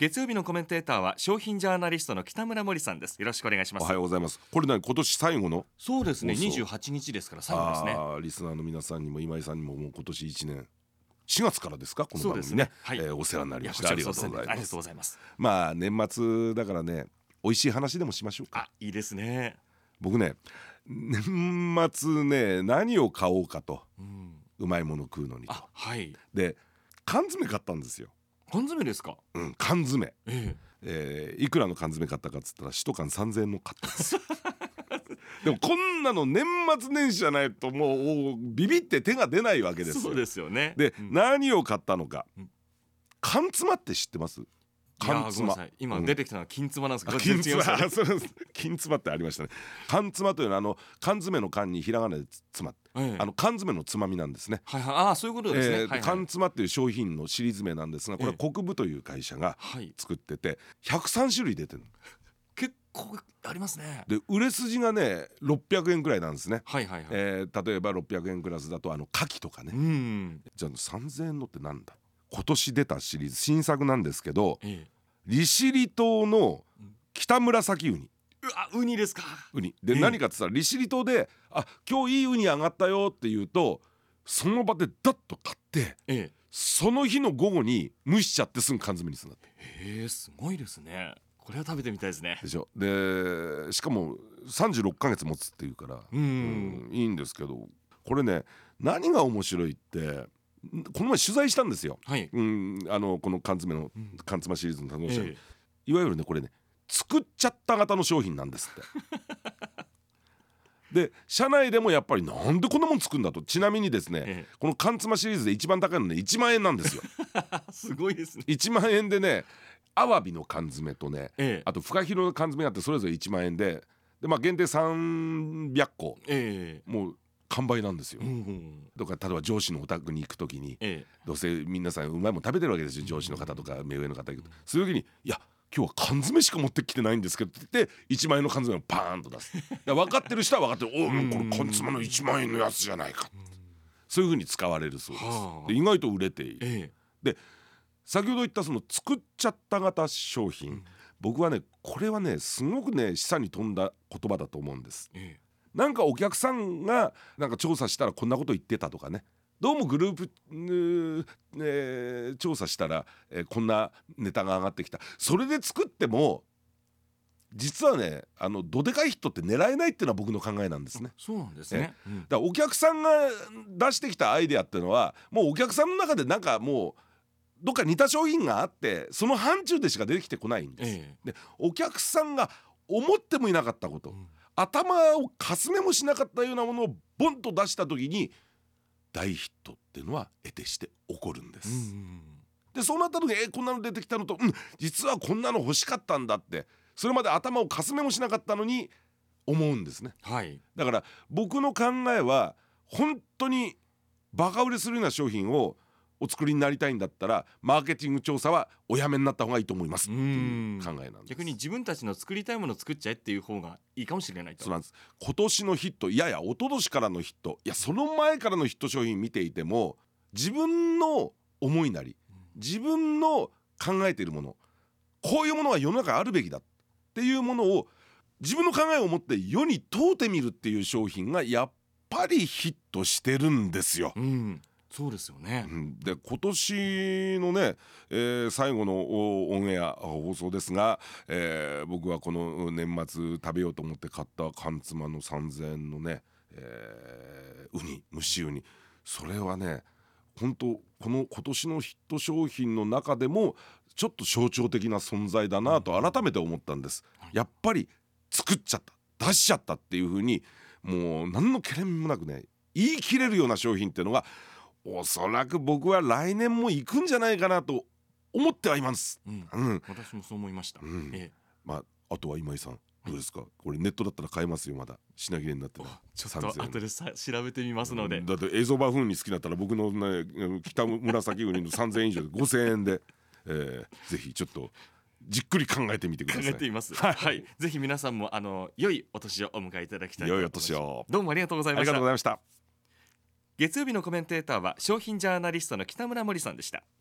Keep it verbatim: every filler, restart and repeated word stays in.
月曜日のコメンテーターは商品ジャーナリストの北村森さんです。よろしくお願いします。 おはようございます。これね、今年最後のそうですね、 放送にじゅうはちにちですから最後ですね。 あリスナーの皆さんにも今井さんにももう今年いちねんしがつからですか、この番組ね、 そうですね、はい、 えーお世話になりましいやた。ありがとうございありがます。 とうございます。 まあ年末だからね、美味しい話でもしましょうか。 あ、いいですね。 僕ね、年末ね、何を買おうかと、 うん、 うまいもの食うのにと。 あ、はい。 で缶詰買ったんですよ。 缶詰ですか。 うん、缶詰、 ええーいくらの缶詰買ったかっつったら一缶さんぜんえんの買ったんですよ。でもこんなの年末年始じゃないともうビビって手が出ないわけえ、 ですよ。 そうですよね。 で、 うん、 何を買ったのか、 うん、 缶詰って知ってます？ いやー缶妻ごめんなさい、今出てきたのは金妻なんですけど、 金妻、 全然違いますよね。 そうです金妻ってありましたね。缶妻というのはあの缶詰の缶にひらがなで妻、 ええ、 あの缶詰のつまみなんですね。 はいはい、ああ、そういうことですね。 えーはいはい、 缶妻っていう商品のシリーズ名なんですが、これはえ国分という会社がはい、 作っててひゃくさんしゅるい出てる。 結構ありますね。 で売れ筋がねろっぴゃくえんくらいなんですね。 はいはいはい、 えー例えばろっぴゃくえんクラスだとあの牡蠣とかね、 うん、 じゃあさんぜんえんのってなんだ。今年出たシリーズ新作なんですけど、 ええ、 利尻島の北紫ウニ、 うわ、ウニですか。 ウニで、 ええ、 何かって言ったら利尻島であ今日いいウニ上がったよって言うとその場でダッと買ってええ、 その日の午後に蒸しちゃってすぐ缶詰にするんだって。 へえ、すごいですね。これは食べてみたいですね。 でしょ。でしかもさんじゅうろっかげつ持つっていうから、 うん、 うんいいんですけど、これね何が面白いってこの前取材したんですよ。 はい、 うん、あのこの缶詰のうん、 缶詰シリーズの担当者に、 ええ、 いわゆるねこれね作っちゃった型の商品なんですってで社内でもやっぱりなんでこんなもん作るんだと。ちなみにですね、 えこの缶詰シリーズで一番高いのねいちまんえんなんですよ。 え、すごいですね。 いちまんえんでねアワビの缶詰とね、 ええ、 あとフカヒレの缶詰があってそれぞれいちまんえんで、でまあ限定さんびゃっこええ、 もう完売なんですよ。 うんうん、 とか例えば上司のお宅に行く時に、 ええ、 どうせ皆さんうまいもん食べてるわけですよ。上司の方とか目上の方行くと、そういう時にいや今日は缶詰しか持ってきてないんですけどって言っていちまんえんの缶詰をパーンと出す。だ分かってる人は分かってるおおこれ缶詰のいちまんえんのやつじゃないか、そういう風に使われるそうです。 はあ、 で意外と売れている。 ええ、 で先ほど言ったその作っちゃった型商品、うん、僕はねこれはねすごくね示唆に富んだ言葉だと思うんです。 ええ、 なんかお客さんがなんか調査したらこんなこと言ってたとかね、どうもグループ、えー、調査したら、えー、こんなネタが上がってきた。それで作っても実はねあのどでかいヒットって狙えないっていうのは僕の考えなんですね。 そうなんですね。うん、 だからお客さんが出してきたアイデアっていうのはもうお客さんの中でなんかもうどっか似た商品があってその範疇でしか出てきてこないんです、ええ、でお客さんが思ってもいなかったこと、うん、頭をかすめもしなかったようなものをボンと出した時に大ヒットっていうのは得てして起こるんです、うん、でそうなった時にえこんなの出てきたのと、うん、実はこんなの欲しかったんだってそれまで頭をかすめもしなかったのに思うんですね、はい、だから僕の考えは本当にバカ売れするような商品をお作りになりたいんだったらマーケティング調査はおやめになった方がいいと思いますっていう考えなんです。 逆に自分たちの作りたいものを作っちゃえっていう方がいいかもしれないと。 そうなんです。今年のヒットいやいや一昨年からのヒットいやその前からのヒット商品見ていても自分の思いなり自分の考えているものこういうものが世の中にあるべきだっていうものを自分の考えを持って世に問うてみるっていう商品がやっぱりヒットしてるんですよ、うん、 そうですよね、 うん、で今年のね、えー、最後のオンエア放送ですが、えー、僕はこの年末食べようと思って買った缶詰のさんぜんえんのね、えー、ウニ蒸しウニそれはね本当この今年のヒット商品の中でもちょっと象徴的な存在だなと改めて思ったんです。やっぱり作っちゃった出しちゃったっていう風にもう何の懸念もなくね言い切れるような商品っていうのがおそらく僕は来年も行くんじゃないかなと思ってはいます、 うんうん、私もそう思いました、うんええまあ、あとは今井さんどうですか、はい、これネットだったら買えますよ。まだ品切れになってない。 ちょっと後でさ調べてみますので、 うん、だって映像バフンに好きだったら僕の、ね、北紫ウニのさんぜんえん以上でごせんえんで、えー、ぜひちょっとじっくり考えてみてください。 考えてみます、はいはい、ぜひ皆さんもあの良いお年をお迎えいただきたいと思います。 良いお年を。 どうもありがとうございました。 ありがとうございました。 月曜日のコメンテーターは商品ジャーナリストの北村森さんでした。